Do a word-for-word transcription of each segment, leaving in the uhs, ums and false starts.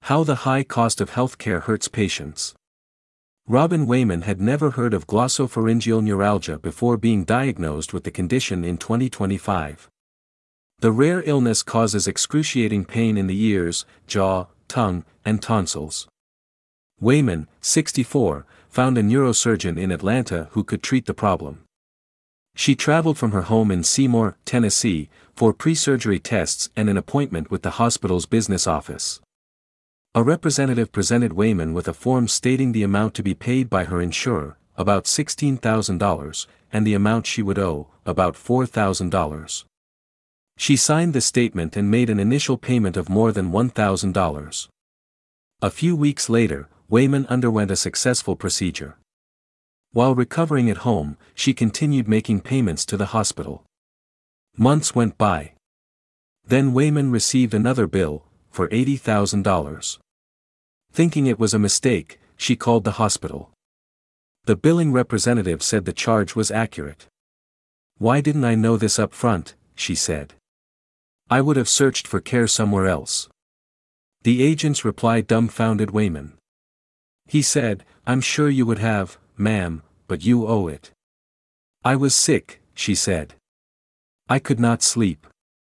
How the high cost of healthcare hurts patients. Robin Wayman had never heard of glossopharyngeal neuralgia before being diagnosed with the condition in twenty twenty-five. The rare illness causes excruciating pain in the ears, jaw, tongue, and tonsils. Wayman, sixty-four, found a neurosurgeon in Atlanta who could treat the problem. She traveled from her home in Seymour, Tennessee, for pre-surgery tests and an appointment with the hospital's business office. A representative presented Wayman with a form stating the amount to be paid by her insurer, about sixteen thousand dollars, and the amount she would owe, about four thousand dollars. She signed the statement and made an initial payment of more than one thousand dollars. A few weeks later, Wayman underwent a successful procedure. While recovering at home, she continued making payments to the hospital. Months went by. Then Wayman received another bill, for eighty thousand dollars. Thinking it was a mistake, she called the hospital. The billing representative said the charge was accurate. "Why didn't I know this up front?" she said. "I would have searched for care somewhere else." The agent's reply dumbfounded Wayman. He said, "I'm sure you would have, ma'am, but you owe it." "I was sick," she said. "I could not sleep.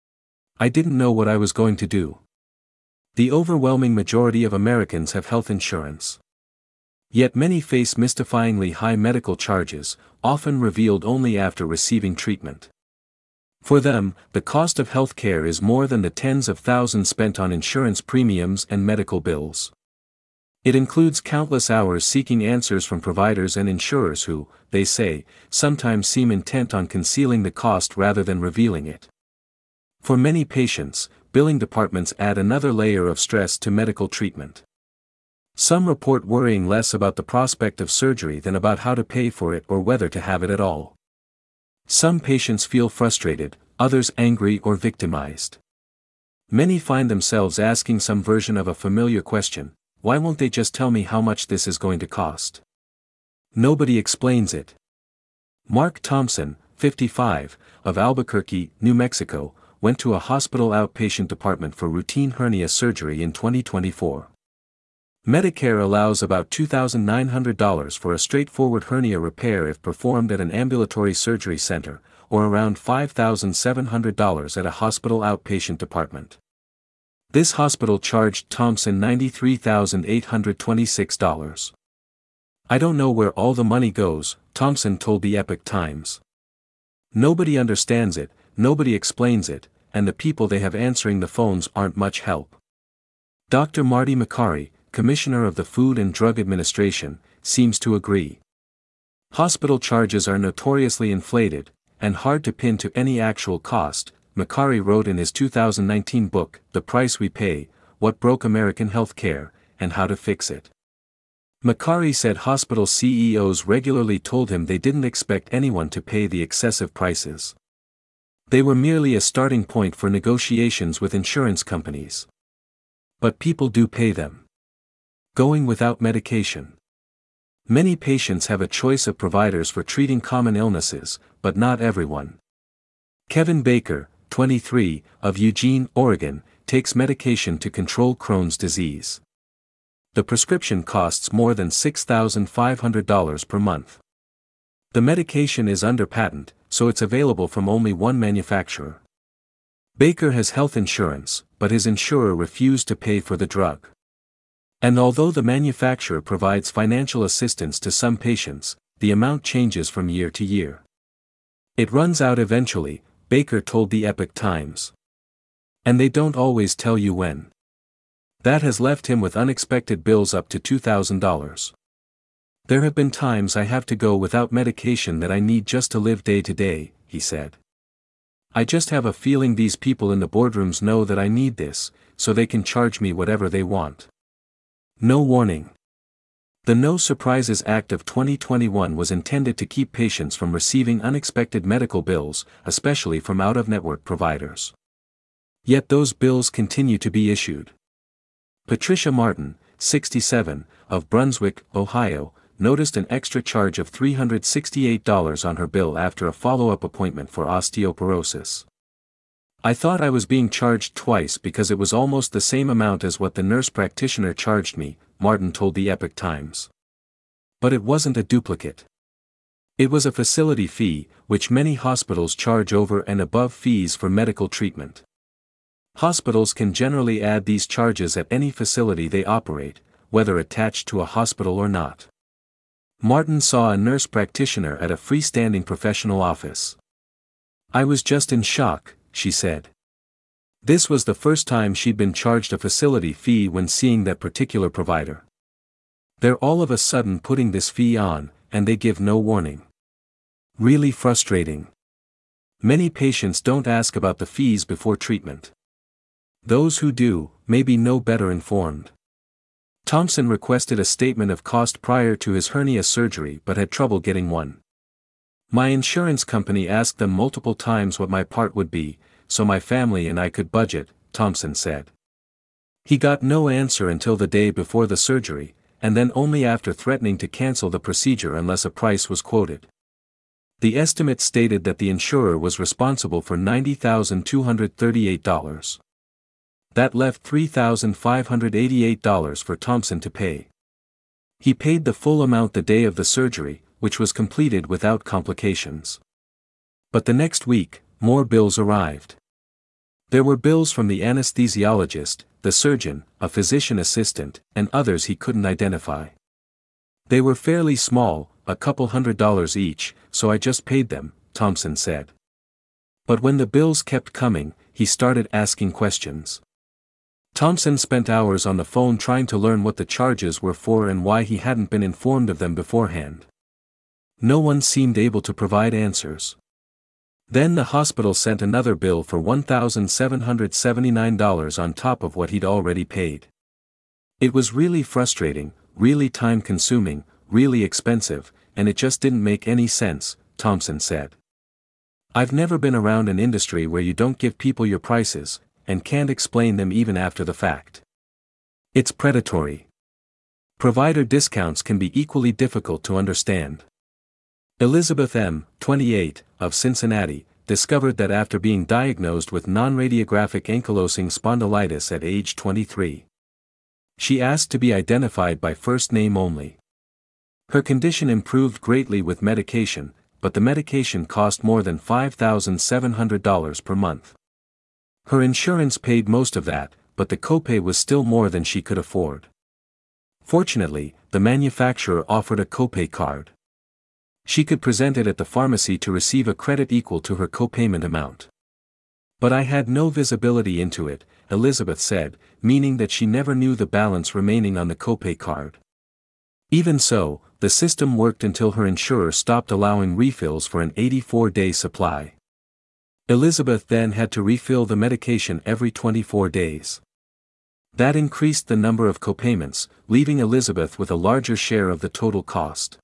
I didn't know what I was going to do." The overwhelming majority of Americans have health insurance. Yet many face mystifyingly high medical charges, often revealed only after receiving treatment. For them, the cost of health care is more than the tens of thousands spent on insurance premiums and medical bills. It includes countless hours seeking answers from providers and insurers who, they say, sometimes seem intent on concealing the cost rather than revealing it. For many patients, billing departments add another layer of stress to medical treatment. Some report worrying less about the prospect of surgery than about how to pay for it or whether to have it at all. Some patients feel frustrated, others angry or victimized. Many find themselves asking some version of a familiar question: why won't they just tell me how much this is going to cost? Nobody explains it. Mark Thompson, fifty-five, of Albuquerque, New Mexico, went to a hospital outpatient department for routine hernia surgery in twenty twenty-four. Medicare allows about two thousand nine hundred dollars for a straightforward hernia repair if performed at an ambulatory surgery center, or around five thousand seven hundred dollars at a hospital outpatient department. This hospital charged Thompson ninety-three thousand eight hundred twenty-six dollars. "I don't know where all the money goes," Thompson told the Epoch Times. "Nobody understands it, nobody explains it, and the people they have answering the phones aren't much help." Doctor Marty Makary, Commissioner of the Food and Drug Administration, seems to agree. Hospital charges are notoriously inflated, and hard to pin to any actual cost, Makary wrote in his two thousand nineteen book, The Price We Pay: What Broke American Health Care, and How to Fix It. Makary said hospital C E Os regularly told him they didn't expect anyone to pay the excessive prices. They were merely a starting point for negotiations with insurance companies. But people do pay them. Going without medication. Many patients have a choice of providers for treating common illnesses, but not everyone. Kevin Baker, twenty-three, of Eugene, Oregon, takes medication to control Crohn's disease. The prescription costs more than six thousand five hundred dollars per month. The medication is under patent, so it's available from only one manufacturer. Baker has health insurance, but his insurer refused to pay for the drug. And although the manufacturer provides financial assistance to some patients, the amount changes from year to year. It runs out eventually, Baker told the Epoch Times. And they don't always tell you when. That has left him with unexpected bills up to two thousand dollars. "There have been times I have to go without medication that I need just to live day to day," he said. "I just have a feeling these people in the boardrooms know that I need this, so they can charge me whatever they want." No warning. The No Surprises Act of twenty twenty-one was intended to keep patients from receiving unexpected medical bills, especially from out-of-network providers. Yet those bills continue to be issued. Patricia Martin, sixty-seven, of Brunswick, Ohio, noticed an extra charge of three hundred sixty-eight dollars on her bill after a follow-up appointment for osteoporosis. I thought I was being charged twice because it was almost the same amount as what the nurse practitioner charged me, Martin told the Epoch Times. But it wasn't a duplicate. It was a facility fee, which many hospitals charge over and above fees for medical treatment. Hospitals can generally add these charges at any facility they operate, whether attached to a hospital or not. Martin saw a nurse practitioner at a freestanding professional office. I was just in shock, she said. This was the first time she'd been charged a facility fee when seeing that particular provider. They're all of a sudden putting this fee on, and they give no warning. Really frustrating. Many patients don't ask about the fees before treatment. Those who do, may be no better informed. Thompson requested a statement of cost prior to his hernia surgery but had trouble getting one. My insurance company asked them multiple times what my part would be, so my family and I could budget, Thompson said. He got no answer until the day before the surgery, and then only after threatening to cancel the procedure unless a price was quoted. The estimate stated that the insurer was responsible for ninety thousand two hundred thirty-eight dollars. That left three thousand five hundred eighty-eight dollars for Thompson to pay. He paid the full amount the day of the surgery, which was completed without complications. But the next week, more bills arrived. There were bills from the anesthesiologist, the surgeon, a physician assistant, and others he couldn't identify. They were fairly small, a couple hundred dollars each, so I just paid them, Thompson said. But when the bills kept coming, he started asking questions. Thompson spent hours on the phone trying to learn what the charges were for and why he hadn't been informed of them beforehand. No one seemed able to provide answers. Then the hospital sent another bill for one thousand seven hundred seventy-nine dollars on top of what he'd already paid. It was really frustrating, really time-consuming, really expensive, and it just didn't make any sense, Thompson said. I've never been around an industry where you don't give people your prices, and can't explain them even after the fact. It's predatory. Provider discounts can be equally difficult to understand. Elizabeth M., twenty-eight, of Cincinnati, discovered that after being diagnosed with non-radiographic ankylosing spondylitis at age twenty-three. She asked to be identified by first name only. Her condition improved greatly with medication, but the medication cost more than five thousand seven hundred dollars per month. Her insurance paid most of that, but the copay was still more than she could afford. Fortunately, the manufacturer offered a copay card. She could present it at the pharmacy to receive a credit equal to her copayment amount. But I had no visibility into it, Elizabeth said, meaning that she never knew the balance remaining on the copay card. Even so, the system worked until her insurer stopped allowing refills for an eighty-four day supply. Elizabeth then had to refill the medication every twenty-four days. That increased the number of copayments, leaving Elizabeth with a larger share of the total cost.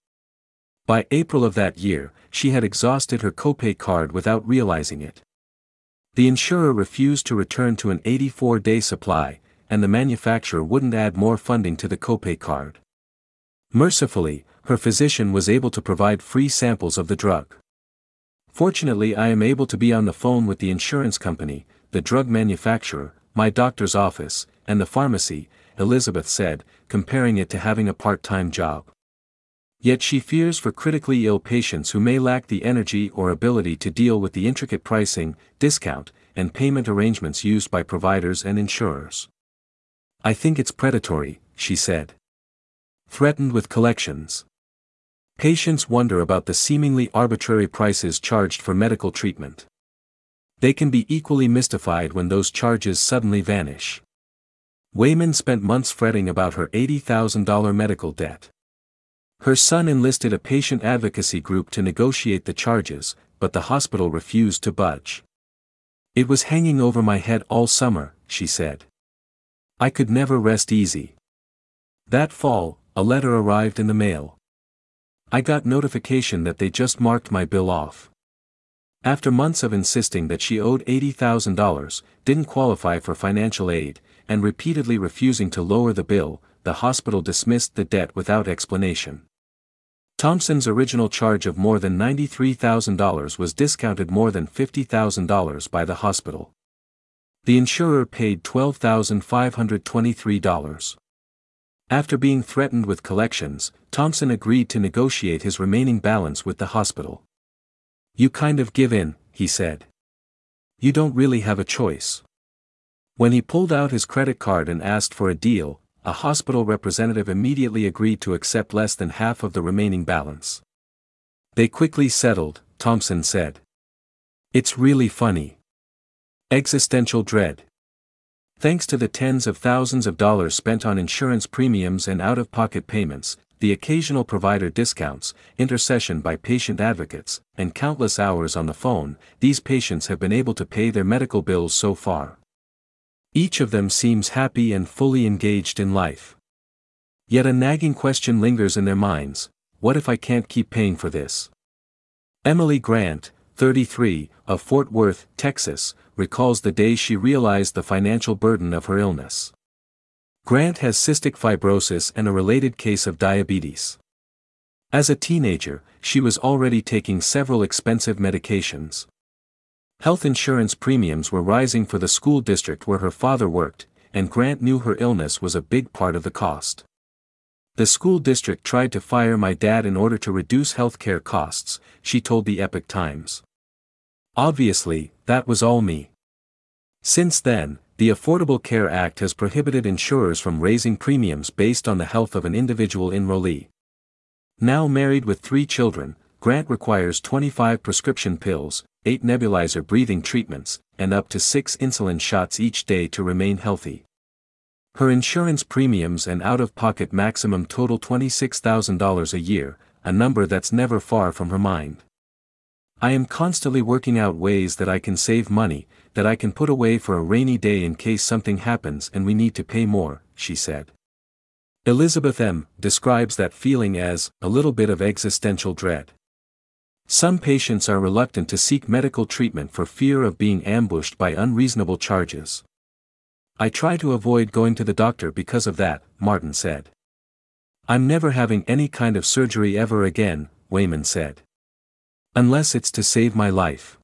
By April of that year, she had exhausted her copay card without realizing it. The insurer refused to return to an eighty-four day supply, and the manufacturer wouldn't add more funding to the copay card. Mercifully, her physician was able to provide free samples of the drug. Fortunately, I am able to be on the phone with the insurance company, the drug manufacturer, my doctor's office, and the pharmacy, Elizabeth said, comparing it to having a part-time job. Yet she fears for critically ill patients who may lack the energy or ability to deal with the intricate pricing, discount, and payment arrangements used by providers and insurers. I think it's predatory, she said. Threatened with collections. Patients wonder about the seemingly arbitrary prices charged for medical treatment. They can be equally mystified when those charges suddenly vanish. Wayman spent months fretting about her eighty thousand dollars medical debt. Her son enlisted a patient advocacy group to negotiate the charges, but the hospital refused to budge. It was hanging over my head all summer, she said. I could never rest easy. That fall, a letter arrived in the mail. I got notification that they just marked my bill off. After months of insisting that she owed eighty thousand dollars, didn't qualify for financial aid, and repeatedly refusing to lower the bill, the hospital dismissed the debt without explanation. Thompson's original charge of more than ninety-three thousand dollars was discounted more than fifty thousand dollars by the hospital. The insurer paid twelve thousand five hundred twenty-three dollars. After being threatened with collections, Thompson agreed to negotiate his remaining balance with the hospital. "You kind of give in," he said. "You don't really have a choice." When he pulled out his credit card and asked for a deal, a hospital representative immediately agreed to accept less than half of the remaining balance. "They quickly settled," Thompson said. "It's really funny. Existential dread. Thanks to the tens of thousands of dollars spent on insurance premiums and out-of-pocket payments, the occasional provider discounts, intercession by patient advocates, and countless hours on the phone, these patients have been able to pay their medical bills so far. Each of them seems happy and fully engaged in life. Yet a nagging question lingers in their minds: what if I can't keep paying for this?" Emily Grant, thirty-three, of Fort Worth, Texas, recalls the day she realized the financial burden of her illness. Grant has cystic fibrosis and a related case of diabetes. As a teenager, she was already taking several expensive medications. Health insurance premiums were rising for the school district where her father worked, and Grant knew her illness was a big part of the cost. "The school district tried to fire my dad in order to reduce healthcare costs," she told the Epoch Times. "Obviously, that was all me." Since then, the Affordable Care Act has prohibited insurers from raising premiums based on the health of an individual enrollee. Now married with three children, Grant requires twenty-five prescription pills, eight nebulizer breathing treatments, and up to six insulin shots each day to remain healthy. Her insurance premiums and out-of-pocket maximum total twenty-six thousand dollars a year, a number that's never far from her mind. "I am constantly working out ways that I can save money, that I can put away for a rainy day in case something happens and we need to pay more," she said. Elizabeth M. describes that feeling as a little bit of existential dread. Some patients are reluctant to seek medical treatment for fear of being ambushed by unreasonable charges. "I try to avoid going to the doctor because of that," Martin said. "I'm never having any kind of surgery ever again," Wayman said. "Unless it's to save my life."